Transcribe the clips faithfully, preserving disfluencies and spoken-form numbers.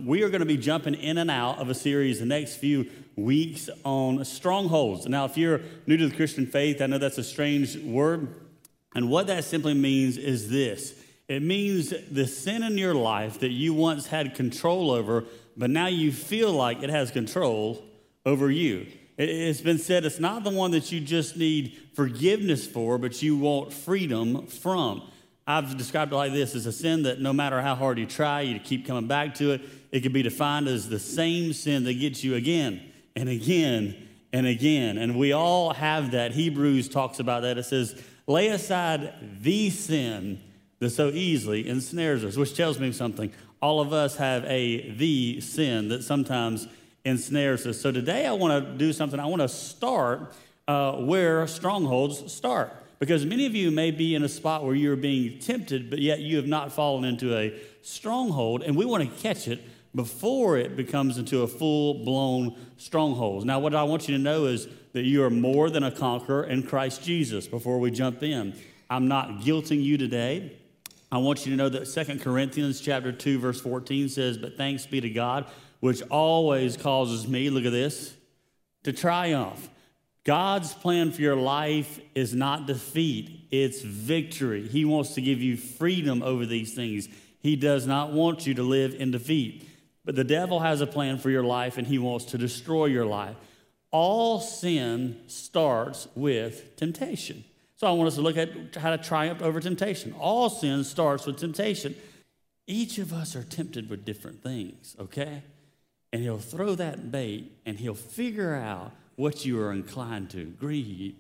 we are going to be jumping in and out of a series the next few weeks on strongholds. Now, if you're new to the Christian faith, I know that's a strange word. And what that simply means is this. It means the sin in your life that you once had control over, but now you feel like it has control over you. It's been said it's not the one that you just need forgiveness for, but you want freedom from. I've described it like this: as a sin that no matter how hard you try, you keep coming back to it. It can be defined as the same sin that gets you again and again and again. And we all have that. Hebrews talks about that. It says, lay aside the sin that so easily ensnares us, which tells me something. All of us have a the sin that sometimes ensnares us. So today I want to do something. I want to start uh, where strongholds start. Because many of you may be in a spot where you're being tempted, but yet you have not fallen into a stronghold. And we want to catch it before it becomes into a full-blown stronghold. Now, what I want you to know is that you are more than a conqueror in Christ Jesus before we jump in. I'm not guilting you today. I want you to know that Second Corinthians chapter two, verse fourteen says, but thanks be to God, which always causes me, look at this, to triumph. God's plan for your life is not defeat, it's victory. He wants to give you freedom over these things. He does not want you to live in defeat. But the devil has a plan for your life, and he wants to destroy your life. All sin starts with temptation. So I want us to look at how to triumph over temptation. All sin starts with temptation. Each of us are tempted with different things, okay? And he'll throw that bait, and he'll figure out what you are inclined to: greed,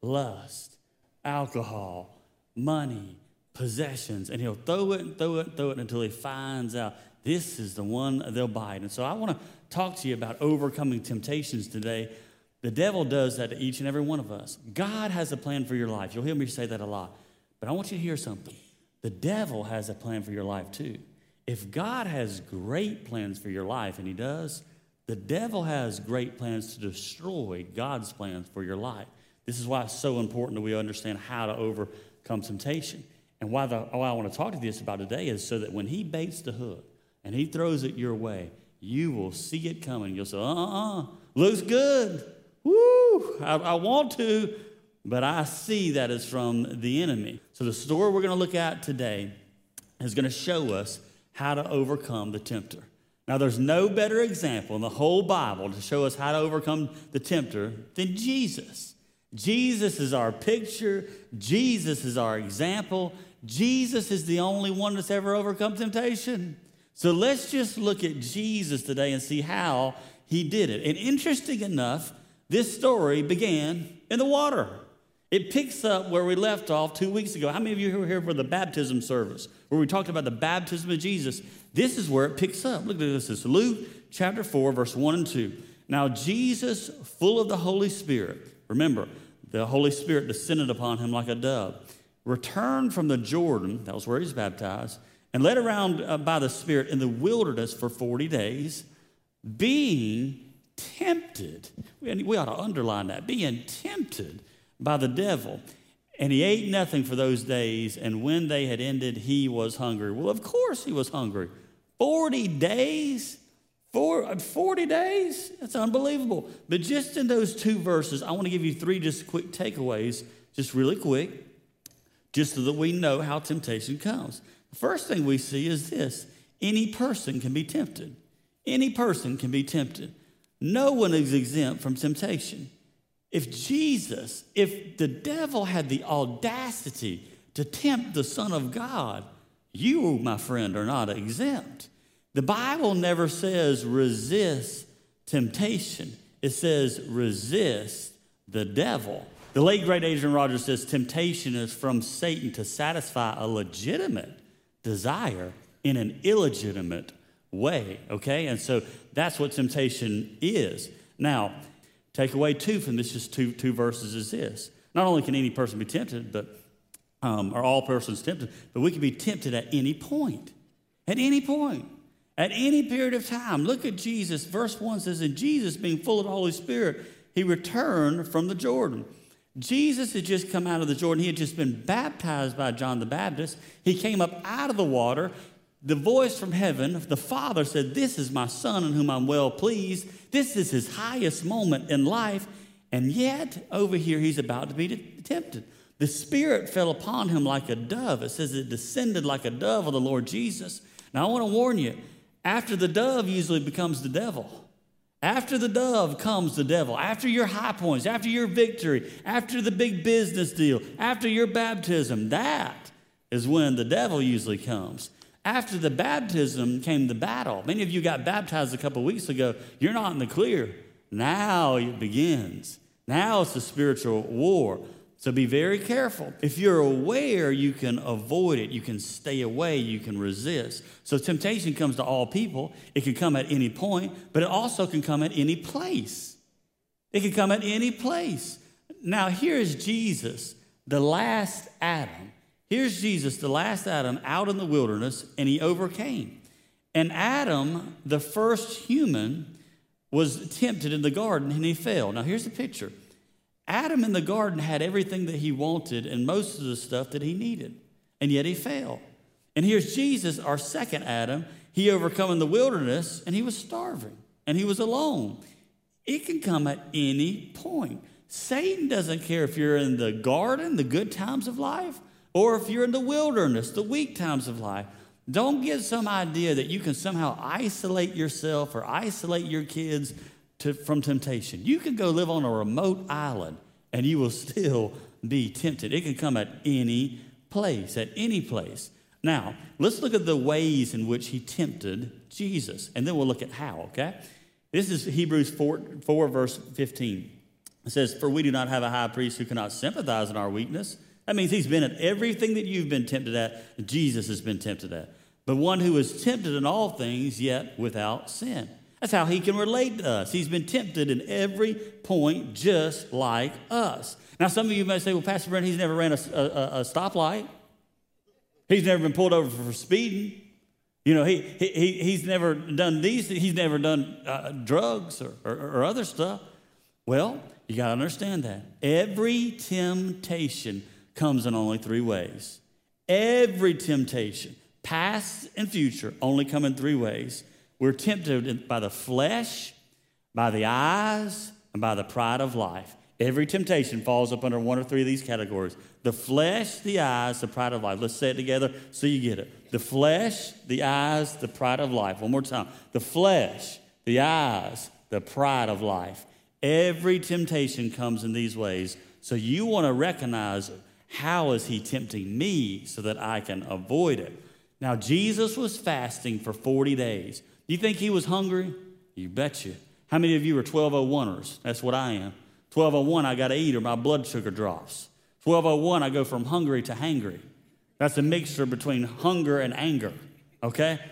lust, alcohol, money, possessions. And he'll throw it and throw it and throw it until he finds out this is the one they'll bite. And so I want to talk to you about overcoming temptations today. The devil does that to each and every one of us. God has a plan for your life. You'll hear me say that a lot. But I want you to hear something. The devil has a plan for your life too. If God has great plans for your life, and he does, the devil has great plans to destroy God's plans for your life. This is why it's so important that we understand how to overcome temptation. And why, the, why I want to talk to you about today is so that when he baits the hook and he throws it your way, you will see it coming. You'll say, uh-uh, looks good. Woo, I, I want to, but I see that it's from the enemy. So the story we're going to look at today is going to show us how to overcome the tempter. Now, there's no better example in the whole Bible to show us how to overcome the tempter than Jesus. Jesus is our picture. Jesus is our example. Jesus is the only one that's ever overcome temptation. So let's just look at Jesus today and see how he did it. And interesting enough, this story began in the water. It picks up where we left off two weeks ago. How many of you were here for the baptism service where we talked about the baptism of Jesus? This is where it picks up. Look at this. It's Luke chapter four, verse one and two. Now Jesus, full of the Holy Spirit, remember, the Holy Spirit descended upon him like a dove, returned from the Jordan, that was where he was baptized, and led around uh, by the Spirit in the wilderness for forty days, being tempted. We, we ought to underline that. Being tempted by the devil. And he ate nothing for those days, and when they had ended, he was hungry. Well, of course he was hungry. forty days? Four, forty days? That's unbelievable. But just in those two verses, I want to give you three just quick takeaways, just really quick, just so that we know how temptation comes. The first thing we see is this: any person can be tempted. Any person can be tempted. No one is exempt from temptation. If Jesus, if the devil had the audacity to tempt the Son of God, you, my friend, are not exempt. The Bible never says resist temptation. It says resist the devil. The late, great Adrian Rogers says temptation is from Satan to satisfy a legitimate desire in an illegitimate way, okay? And so that's what temptation is. Now, takeaway two from this, just two, two verses, is this. Not only can any person be tempted, but um, or all persons tempted, but we can be tempted at any point. At any point. At any period of time. Look at Jesus. Verse one says, and Jesus, being full of the Holy Spirit, he returned from the Jordan. Jesus had just come out of the Jordan. He had just been baptized by John the Baptist. He came up out of the water. the voice from heaven, the Father said, this is my Son in whom I'm well pleased. This is his highest moment in life. And yet, over here, he's about to be tempted. The Spirit fell upon him like a dove. It says it descended like a dove on the Lord Jesus. Now, I want to warn you, after the dove usually becomes the devil. After the dove comes the devil. After your high points, after your victory, after the big business deal, after your baptism, that is when the devil usually comes. After the baptism came the battle. Many of you got baptized a couple weeks ago. You're not in the clear. Now it begins. Now it's the spiritual war. So be very careful. If you're aware, you can avoid it. You can stay away. You can resist. So temptation comes to all people. It can come at any point, but it also can come at any place. It can come at any place. Now here's Jesus, the last Adam. Here's Jesus, the last Adam, out in the wilderness, and he overcame. And Adam, the first human, was tempted in the garden, and he fell. Now, here's the picture. Adam in the garden had everything that he wanted and most of the stuff that he needed, and yet he fell. And here's Jesus, our second Adam. He overcome in the wilderness, and he was starving, and he was alone. It can come at any point. Satan doesn't care if you're in the garden, the good times of life, or if you're in the wilderness, the weak times of life. Don't get some idea that you can somehow isolate yourself or isolate your kids to, from temptation. You can go live on a remote island and you will still be tempted. It can come at any place, at any place. Now, let's look at the ways in which he tempted Jesus, and then we'll look at how, okay? This is Hebrews four, four verse fifteen. It says, for we do not have a high priest who cannot sympathize in our weakness. That means he's been at everything that you've been tempted at, Jesus has been tempted at. But one who is tempted in all things, yet without sin. That's how he can relate to us. He's been tempted in every point just like us. Now, some of you may say, well, Pastor Brent, he's never ran a, a, a stoplight. He's never been pulled over for speeding. You know, he, he, he's never done these, he's never done uh, drugs or, or, or other stuff. Well, you got to understand that. Every temptation comes in only three ways. Every temptation, past and future, only come in three ways. We're tempted by the flesh, by the eyes, and by the pride of life. Every temptation falls up under one or three of these categories. The flesh, the eyes, the pride of life. Let's say it together so you get it. The flesh, the eyes, the pride of life. One more time. The flesh, the eyes, the pride of life. Every temptation comes in these ways. So you want to recognize, how is he tempting me so that I can avoid it? Now, Jesus was fasting for forty days. Do you think he was hungry? You betcha. How many of you are twelve oh one-ers? That's what I am. twelve oh one, I got to eat or my blood sugar drops. twelve oh one, I go from hungry to hangry. That's a mixture between hunger and anger, okay?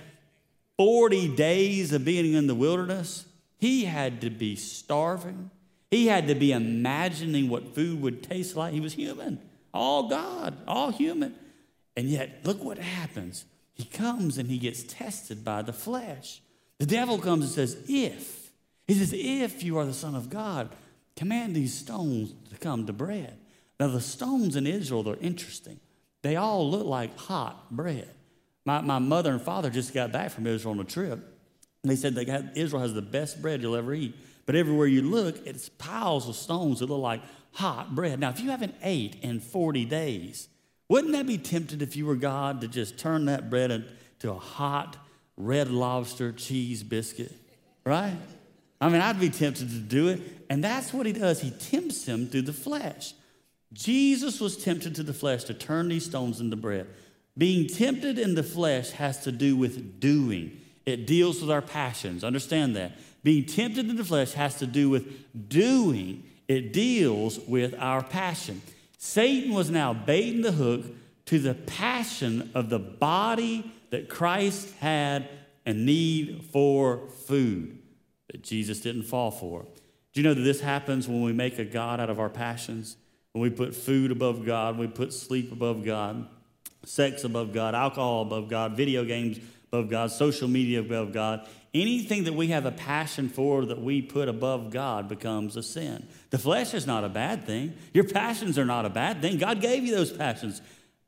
forty days of being in the wilderness, he had to be starving. He had to be imagining what food would taste like. He was human, all God, all human. And yet, look what happens. He comes and he gets tested by the flesh. The devil comes and says, if. He says, if you are the Son of God, command these stones to come to bread. Now, the stones in Israel, they're interesting. They all look like hot bread. My, my mother and father just got back from Israel on a trip. And they said they got, Israel has the best bread you'll ever eat. But everywhere you look, it's piles of stones that look like hot bread. Now, if you haven't ate in forty days, wouldn't that be tempted if you were God to just turn that bread into a hot red lobster cheese biscuit, right? I mean, I'd be tempted to do it. And that's what he does. He tempts him through the flesh. Jesus was tempted to the flesh to turn these stones into bread. Being tempted in the flesh has to do with doing. It deals with our passions. Understand that. Being tempted in the flesh has to do with doing. It deals with our passion. Satan was now baiting the hook to the passion of the body that Christ had a need for food that Jesus didn't fall for. Do you know that this happens when we make a God out of our passions? When we put food above God, we put sleep above God, sex above God, alcohol above God, video games above God, social media above God. Anything that we have a passion for that we put above God becomes a sin. The flesh is not a bad thing. Your passions are not a bad thing. God gave you those passions.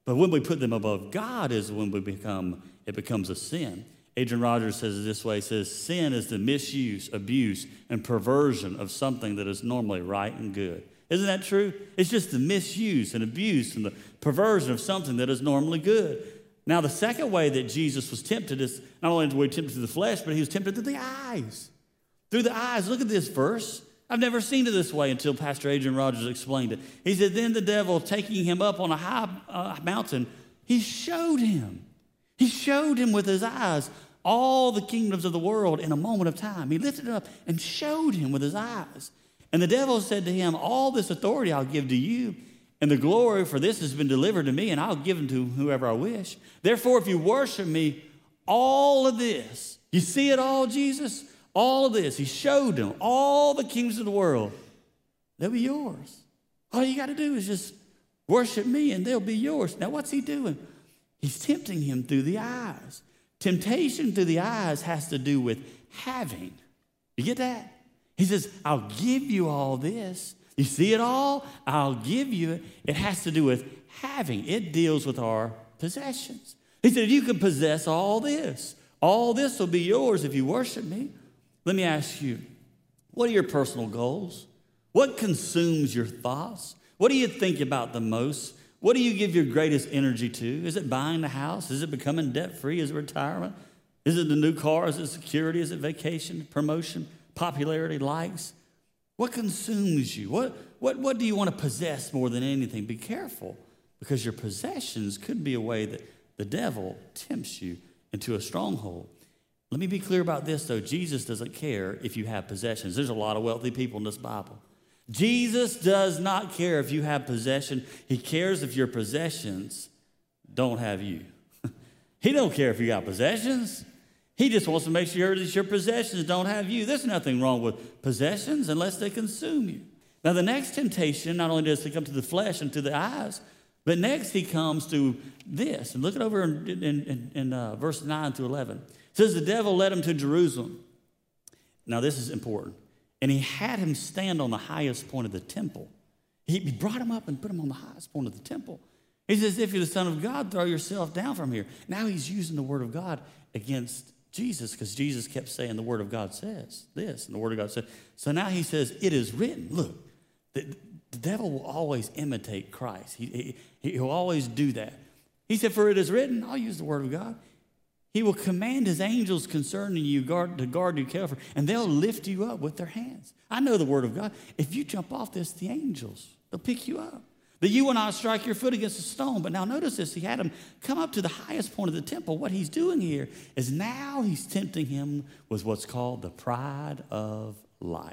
But when we put them above God is when we become, it becomes a sin. Adrian Rogers says it this way, he says, sin is the misuse, abuse, and perversion of something that is normally right and good. Isn't that true? It's just the misuse and abuse and the perversion of something that is normally good. Now, the second way that Jesus was tempted is not only was he tempted through the flesh, but he was tempted through the eyes. Through the eyes. Look at this verse. I've never seen it this way until Pastor Adrian Rogers explained it. He said, then the devil, taking him up on a high uh, mountain, he showed him. He showed him with his eyes all the kingdoms of the world in a moment of time. He lifted it up and showed him with his eyes. And the devil said to him, all this authority I'll give to you, and the glory for this has been delivered to me, and I'll give them to whoever I wish. Therefore, if you worship me, all of this, you see it all, Jesus? All of this, he showed them all the kingdoms of the world. They'll be yours. All you got to do is just worship me, and they'll be yours. Now, what's he doing? He's tempting him through the eyes. Temptation through the eyes has to do with having. You get that? He says, I'll give you all this. You see it all? I'll give you it. It has to do with having. It deals with our possessions. He said, you can possess all this. All this will be yours if you worship me. Let me ask you, what are your personal goals? What consumes your thoughts? What do you think about the most? What do you give your greatest energy to? Is it buying the house? Is it becoming debt-free? Is it retirement? Is it the new car? Is it security? Is it vacation, promotion, popularity, likes? What consumes you? What, what, what do you want to possess more than anything? Be careful, because your possessions could be a way that the devil tempts you into a stronghold. Let me be clear about this, though. Jesus doesn't care if you have possessions. There's a lot of wealthy people in this Bible. Jesus does not care if you have possession. He cares if your possessions don't have you. He don't care if you got possessions. He just wants to make sure that your possessions don't have you. There's nothing wrong with possessions unless they consume you. Now, the next temptation, not only does he come to the flesh and to the eyes, but next he comes to this. And look it over in, in, in, in uh, verse nine through eleven. It says, the devil led him to Jerusalem. Now, this is important. And he had him stand on the highest point of the temple. He brought him up and put him on the highest point of the temple. He says, if you're the Son of God, throw yourself down from here. Now he's using the word of God against Jesus, because Jesus kept saying the word of God says this, and the word of God said. So now he says, it is written. Look, the, the devil will always imitate Christ. He, he, he'll always do that. He said, for it is written, I'll use the word of God. He will command his angels concerning you guard, to guard you carefully, and they'll lift you up with their hands. I know the word of God. If you jump off this, the angels, they'll pick you up. That you will not strike your foot against a stone. But now notice this. He had him come up to the highest point of the temple. What he's doing here is now he's tempting him with what's called the pride of life.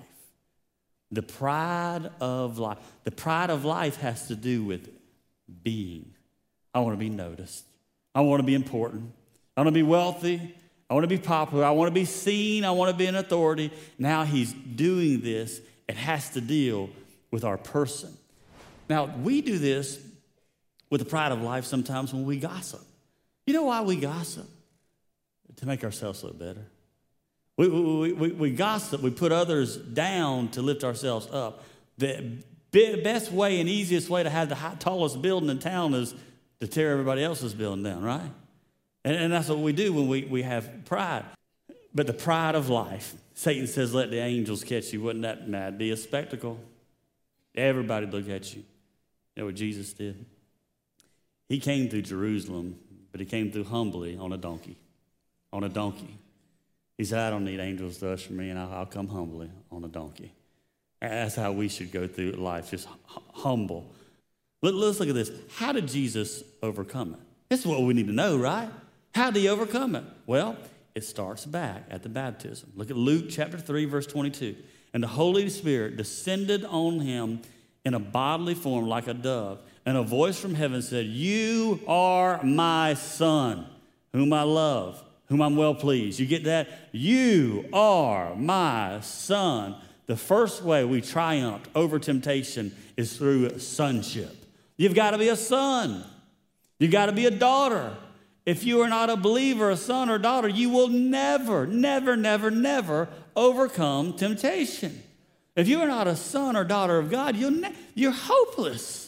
The pride of life. The pride of life has to do with being. I want to be noticed. I want to be important. I want to be wealthy. I want to be popular. I want to be seen. I want to be an authority. Now he's doing this. It has to deal with our person. Now, we do this with the pride of life sometimes when we gossip. You know why we gossip? To make ourselves look better. We, we, we, we gossip. We put others down to lift ourselves up. The best way and easiest way to have the high, tallest building in town is to tear everybody else's building down, right? And, and that's what we do when we, we have pride. But the pride of life, Satan says, let the angels catch you. Wouldn't that, that be a spectacle? Everybody look at you. You know what Jesus did? He came through Jerusalem, but he came through humbly on a donkey. On a donkey. He said, I don't need angels to usher me, and I'll, I'll come humbly on a donkey. That's how we should go through life, just humble. Let, let's look at this. How did Jesus overcome it? This is what we need to know, right? How did he overcome it? Well, it starts back at the baptism. Look at Luke chapter three, verse twenty-two. And the Holy Spirit descended on him in a bodily form like a dove. And a voice from heaven said, you are my son, whom I love, whom I'm well pleased. You get that? You are my son. The first way we triumph over temptation is through sonship. You've got to be a son. You've got to be a daughter. If you are not a believer, a son or daughter, you will never, never, never, never overcome temptation. If you are not a son or daughter of God, you'll ne- you're hopeless.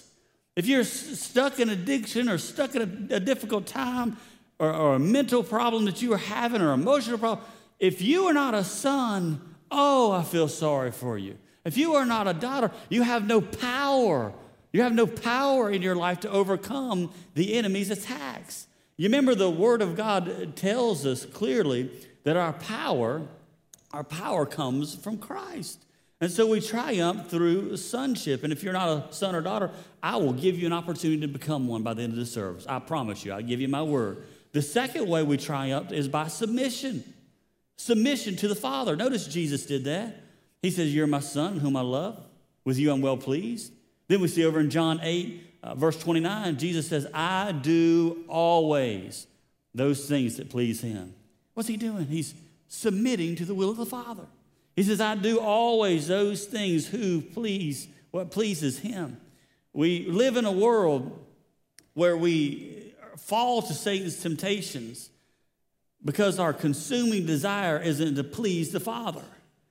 If you're stuck in addiction or stuck in a, a difficult time or, or a mental problem that you are having or emotional problem, if you are not a son, oh, I feel sorry for you. If you are not a daughter, you have no power. You have no power in your life to overcome the enemy's attacks. You remember the Word of God tells us clearly that our power, our power comes from Christ. And so we triumph through sonship. And if you're not a son or daughter, I will give you an opportunity to become one by the end of the service. I promise you, I'll give you my word. The second way we triumph is by submission. Submission to the Father. Notice Jesus did that. He says, you're my son whom I love. With you I'm well pleased. Then we see over in John eight, uh, verse twenty-nine, Jesus says, I do always those things that please him. What's he doing? He's submitting to the will of the Father. He says, I do always those things who please, what pleases him. We live in a world where we fall to Satan's temptations because our consuming desire isn't to please the Father.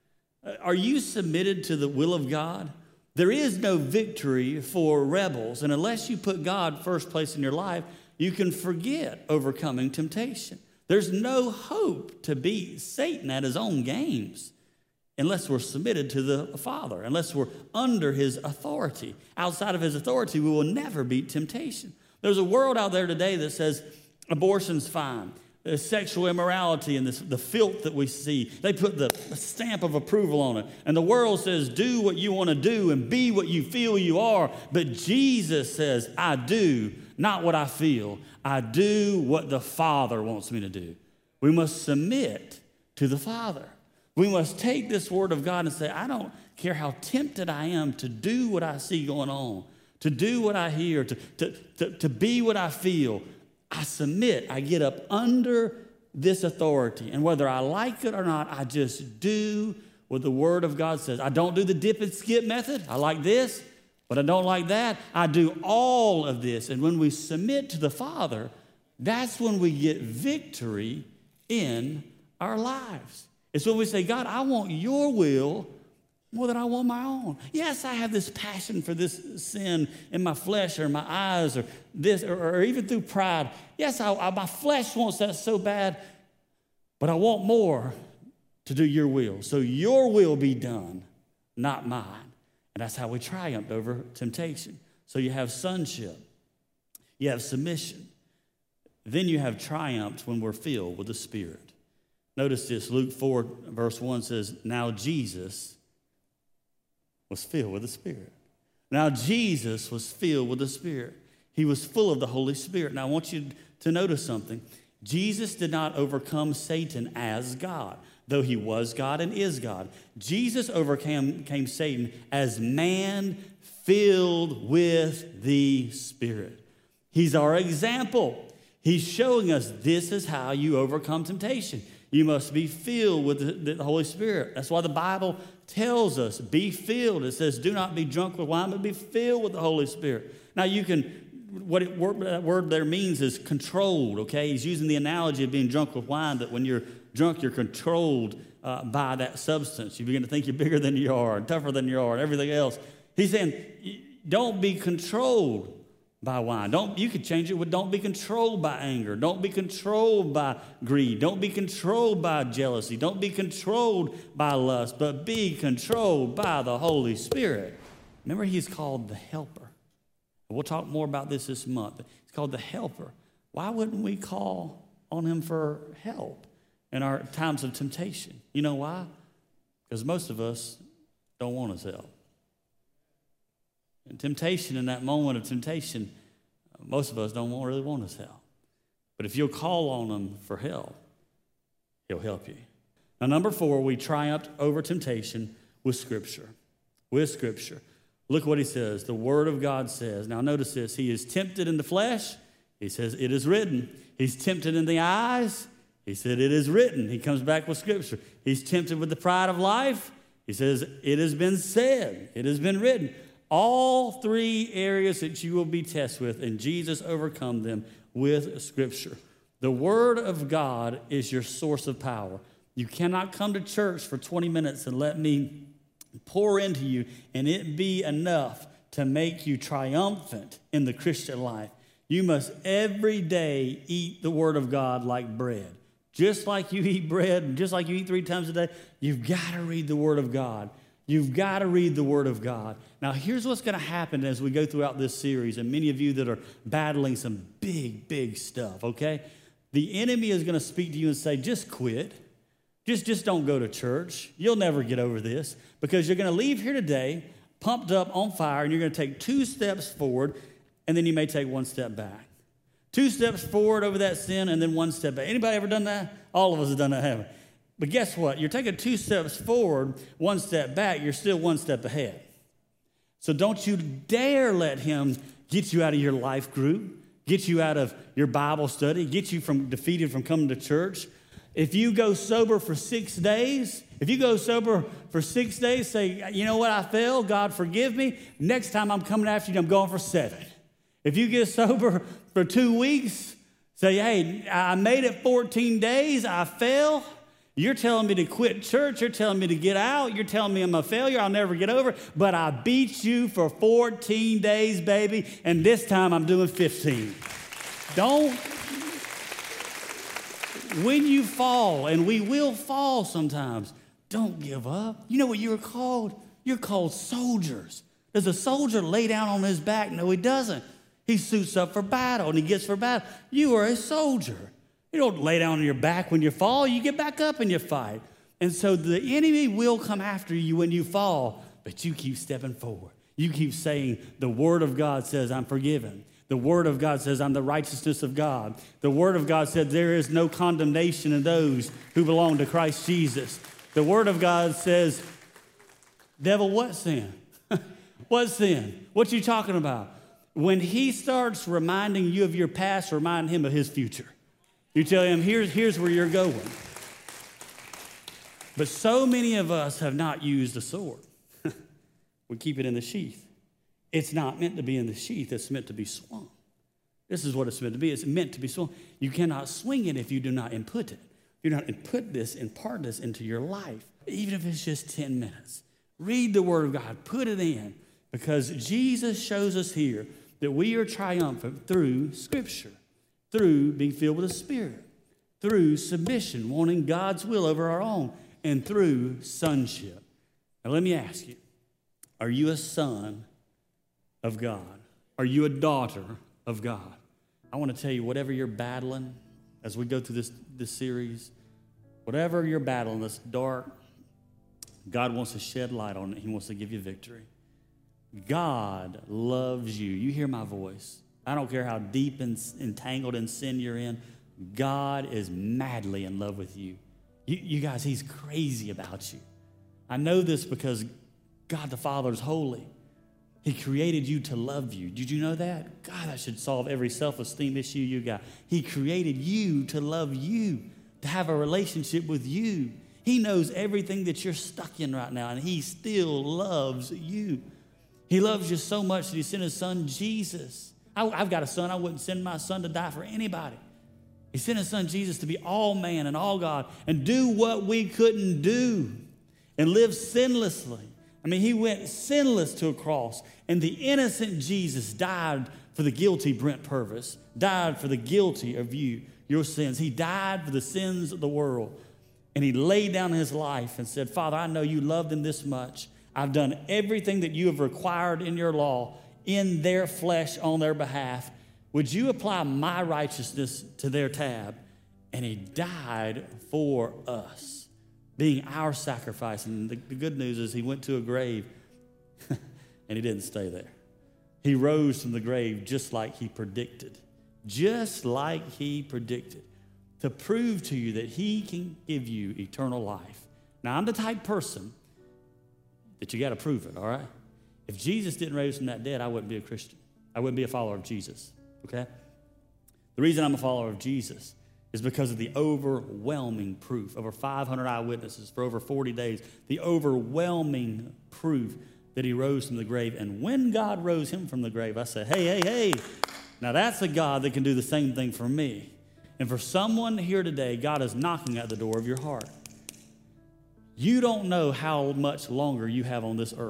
Are you submitted to the will of God? There is no victory for rebels, and unless you put God first place in your life, you can forget overcoming temptation. There's no hope to beat Satan at his own games unless we're submitted to the Father, unless we're under his authority. Outside of his authority, we will never beat temptation. There's a world out there today that says abortion's fine. There's sexual immorality and this, the filth that we see. They put the stamp of approval on it. And the world says, do what you want to do and be what you feel you are. But Jesus says, I do not what I feel. I do what the Father wants me to do. We must submit to the Father. We must take this word of God and say, I don't care how tempted I am to do what I see going on, to do what I hear, to, to, to, to be what I feel. I submit. I get up under this authority. And whether I like it or not, I just do what the Word of God says. I don't do the dip and skip method. I like this, but I don't like that. I do all of this. And when we submit to the Father, that's when we get victory in our lives. It's when we say, God, I want your will more than I want my own. Yes, I have this passion for this sin in my flesh or my eyes or this, or, or even through pride. Yes, I, I, my flesh wants that so bad, but I want more to do your will. So your will be done, not mine. And that's how we triumphed over temptation. So you have sonship. You have submission. Then you have triumph when we're filled with the Spirit. Notice this, Luke four, verse one says, now Jesus was filled with the Spirit. Now, Jesus was filled with the Spirit. He was full of the Holy Spirit. Now, I want you to notice something. Jesus did not overcome Satan as God, though he was God and is God. Jesus overcame came Satan as man filled with the Spirit. He's our example. He's showing us this is how you overcome temptation. You must be filled with the, the Holy Spirit. That's why the Bible tells us, be filled. It says, do not be drunk with wine, but be filled with the Holy Spirit. Now you can, what it, that word there means is controlled, okay? He's using the analogy of being drunk with wine, that when you're drunk, you're controlled uh, by that substance. You begin to think you're bigger than you are, and tougher than you are, and everything else. He's saying, don't be controlled by wine. Don't, you could change it with don't be controlled by anger. Don't be controlled by greed. Don't be controlled by jealousy. Don't be controlled by lust, but be controlled by the Holy Spirit. Remember, he's called the helper. We'll talk more about this this month. He's called the helper. Why wouldn't we call on him for help in our times of temptation? You know why? Because most of us don't want his help. And temptation, in that moment of temptation, most of us don't want, really want his help. But if you'll call on him for help, he'll help you. Now, number four, we triumphed over temptation with Scripture. With Scripture. Look what he says. The Word of God says. Now, notice this. He is tempted in the flesh. He says, it is written. He's tempted in the eyes. He said, it is written. He comes back with Scripture. He's tempted with the pride of life. He says, it has been said. It has been written. All three areas that you will be tested with, and Jesus overcome them with Scripture. The Word of God is your source of power. You cannot come to church for twenty minutes and let me pour into you and it be enough to to make you triumphant in the Christian life, you must every day eat the Word of God like bread. Just like you eat bread and just like you eat three times a day, you've got to read the Word of God. You've got to read the Word of God. Now, here's what's going to happen as we go throughout this series, and many of you that are battling some big, big stuff, okay? The enemy is going to speak to you and say, just quit. Just, just don't go to church. You'll never get over this because you're going to leave here today pumped up on fire, and you're going to take two steps forward, and then you may take one step back. Two steps forward over that sin, and then one step back. Anybody ever done that? All of us have done that, haven't we? But guess what? You're taking two steps forward, one step back. You're still one step ahead. So don't you dare let him get you out of your life group, get you out of your Bible study, get you from defeated from coming to church. If you go sober for six days, if you go sober for six days, say, you know what, I failed, God forgive me. Next time I'm coming after you, I'm going for seven. If you get sober for two weeks, say, hey, I made it fourteen days, I fell. You're telling me to quit church. You're telling me to get out. You're telling me I'm a failure. I'll never get over it. But I beat you for fourteen days, baby, and this time I'm doing fifteen. Don't. When you fall, and we will fall sometimes, don't give up. You know what you're called? You're called soldiers. Does a soldier lay down on his back? No, he doesn't. He suits up for battle, and he gets for battle. You are a soldier. You don't lay down on your back when you fall. You get back up and you fight. And so the enemy will come after you when you fall, but you keep stepping forward. You keep saying, the Word of God says I'm forgiven. The Word of God says I'm the righteousness of God. The Word of God said there is no condemnation in those who belong to Christ Jesus. The Word of God says, devil, what sin? What sin? What you talking about? When he starts reminding you of your past, remind him of his future. You tell him, here's, here's where you're going. But so many of us have not used the sword. We keep it in the sheath. It's not meant to be in the sheath. It's meant to be swung. This is what it's meant to be. It's meant to be swung. You cannot swing it if you do not input it. If you do not input this, impart this into your life, even if it's just ten minutes. Read the Word of God. Put it in. Because Jesus shows us here that we are triumphant through Scripture, through being filled with the Spirit, through submission, wanting God's will over our own, and through sonship. Now let me ask you, are you a son of God? Are you a daughter of God? I want to tell you, whatever you're battling as we go through this, this series, whatever you're battling that's dark, God wants to shed light on it. He wants to give you victory. God loves you. You hear my voice. I don't care how deep and entangled in sin you're in. God is madly in love with you. You, you guys, he's crazy about you. I know this because God the Father is holy. He created you to love you. Did you know that? God, that should solve every self-esteem issue you got. He created you to love you, to have a relationship with you. He knows everything that you're stuck in right now, and he still loves you. He loves you so much that he sent his son, Jesus. I, I've got a son. I wouldn't send my son to die for anybody. He sent his son, Jesus, to be all man and all God and do what we couldn't do and live sinlessly. I mean, he went sinless to a cross, and the innocent Jesus died for the guilty Brent Purvis, died for the guilty of you, your sins. He died for the sins of the world, and he laid down his life and said, Father, I know you love them this much. I've done everything that you have required in your law in their flesh on their behalf. Would you apply my righteousness to their tab? And he died for us, being our sacrifice. And the, the good news is he went to a grave and he didn't stay there. He rose from the grave just like he predicted, just like he predicted, to prove to you that he can give you eternal life. Now, I'm the type person that you got to prove it, all right? If Jesus didn't raise from that dead, I wouldn't be a Christian. I wouldn't be a follower of Jesus, okay? The reason I'm a follower of Jesus is because of the overwhelming proof. Over five hundred eyewitnesses for over forty days, the overwhelming proof that he rose from the grave. And when God rose him from the grave, I said, hey, hey, hey, now that's a God that can do the same thing for me. And for someone here today, God is knocking at the door of your heart. You don't know how much longer you have on this earth.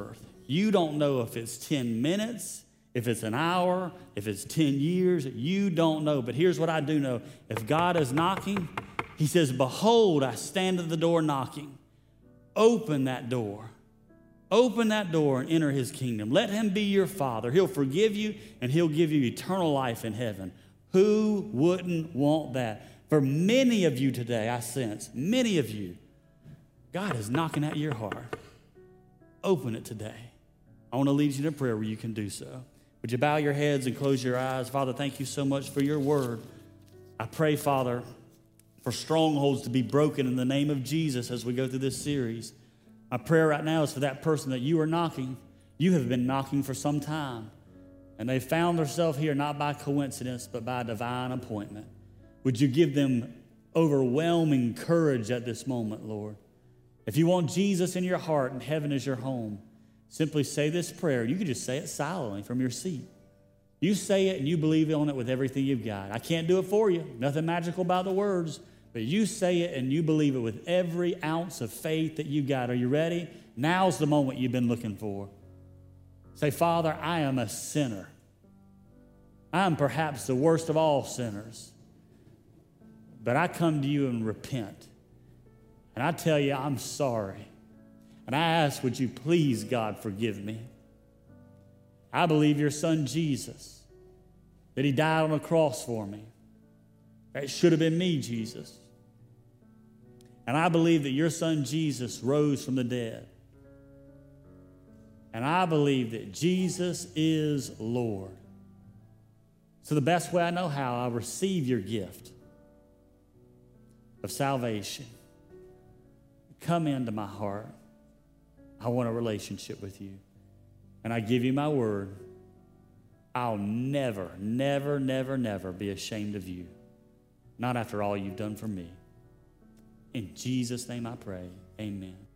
You don't know if it's ten minutes, if it's an hour, if it's ten years. You don't know. But here's what I do know. If God is knocking, he says, behold, I stand at the door knocking. Open that door. Open that door and enter his kingdom. Let him be your father. He'll forgive you and he'll give you eternal life in heaven. Who wouldn't want that? For many of you today, I sense, many of you, God is knocking at your heart. Open it today. I want to lead you to prayer where you can do so. Would you bow your heads and close your eyes? Father, thank you so much for your word. I pray, Father, for strongholds to be broken in the name of Jesus as we go through this series. My prayer right now is for that person that you are knocking. You have been knocking for some time, and they found themselves here not by coincidence, but by divine appointment. Would you give them overwhelming courage at this moment, Lord? If you want Jesus in your heart and heaven is your home, simply say this prayer. You can just say it silently from your seat. You say it and you believe on it with everything you've got. I can't do it for you. Nothing magical about the words. But you say it and you believe it with every ounce of faith that you got. Are you ready? Now's the moment you've been looking for. Say, Father, I am a sinner. I am perhaps the worst of all sinners. But I come to you and repent. And I tell you, I'm sorry. And I ask, would you please, God, forgive me? I believe your son Jesus, that he died on a cross for me. It should have been me, Jesus. And I believe that your son Jesus rose from the dead. And I believe that Jesus is Lord. So the best way I know how, I receive your gift of salvation. Come into my heart. I want a relationship with you. And I give you my word. I'll never, never, never, never be ashamed of you. Not after all you've done for me. In Jesus' name I pray, amen.